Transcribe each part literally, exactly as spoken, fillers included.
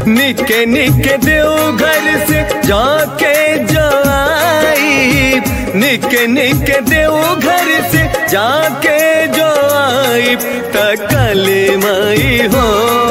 निके निके देव घर से जाके जाई, निके निके देव घर से जाके जाई त काली माई हो,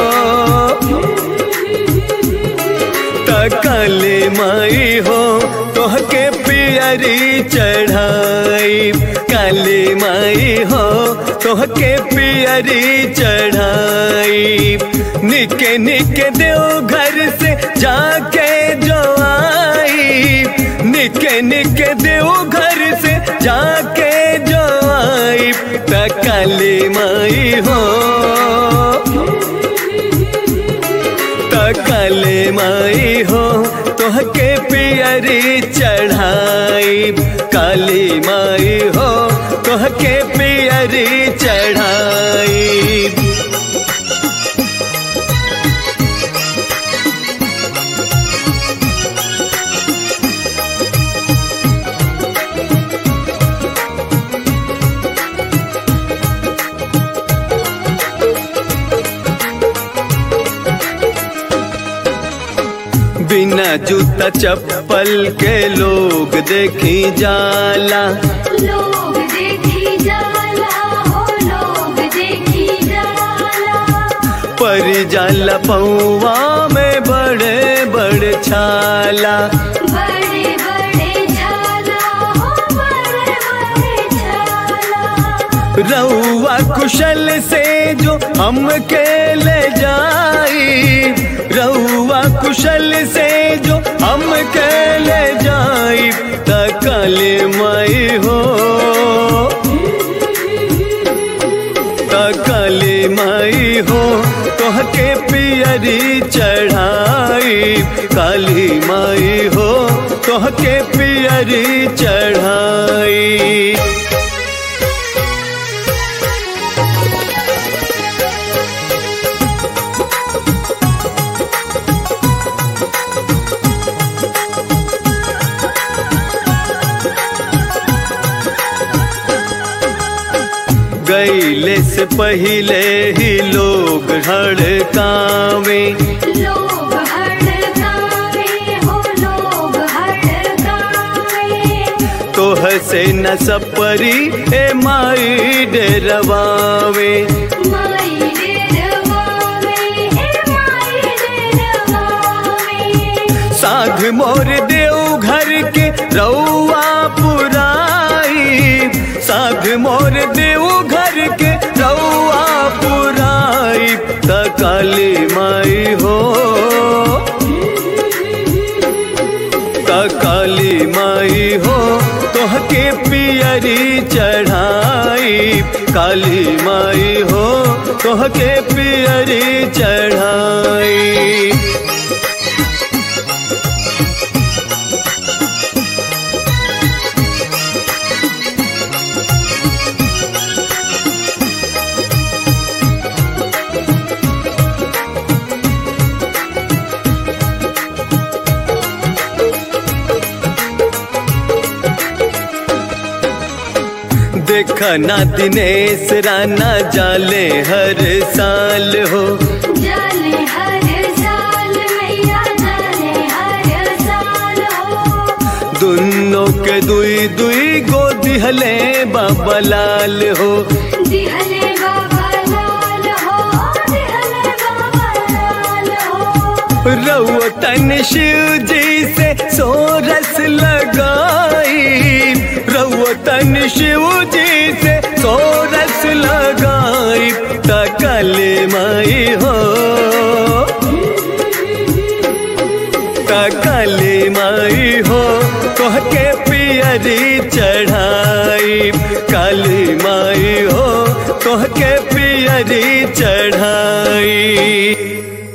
त काली माई हो तोहके पियरी चढ़ाई, काली माई हो तोहके पियरी चढ़ाई। निके निके देव घर से जाके जो आई, निके निके देव घर से जाके जो आई त काली माई हो, त काली माई हो तोहके पियरी चढ़ाई, काली माई हो तोहके पियरी चढ़ाई। बिना जूता चप्पल के लोग देखी जाला, लोग देखी जाला हो, लोग देखी जाला। पर जाला पौवा में बड़े बड़े छाला, बड़े बड़े छाला हो, बड़े बड़े छाला। रउआ कुशल से जो हमके ले जाई, रउआ कुशल से जो हमके ले जाई त काली माई हो, त काली माई हो तोहके पियरी चढ़ाई, काली माई हो तोहके पियरी चढ़ाई। गईले से पहले ही लोग हड़कावे, लोग हड़कावे हो, लोग हड़कावे। तोह से न सपरी ए माई डरवावे, माई डरवावे, ए माई डरवावे। साध मोर देव घर के रउआ पुराई, साध मोर देव घर के रउआ पुराई त काली माई हो, त काली माई हो तोहके पियरी चढ़ाई, काली माई हो तोहके पियरी चढ़ाई। देखा ना दिनेश राना जाले हर साल हो, जाले हर साल मैया, जाले हर साल हो। दुनों के दुई दुई गो दिहले बाबा लाल हो, दिहले बाबा लाल हो, दिहले बाबा लाल हो। रउतन शिव जी से सोरस लगाई, रउतन शिव जी से सोरस लगाई त काली माई हो, त काली माई हो तोहके पियरी चढ़ाई, काली माई हो तोहके पियरी चढ़ाई।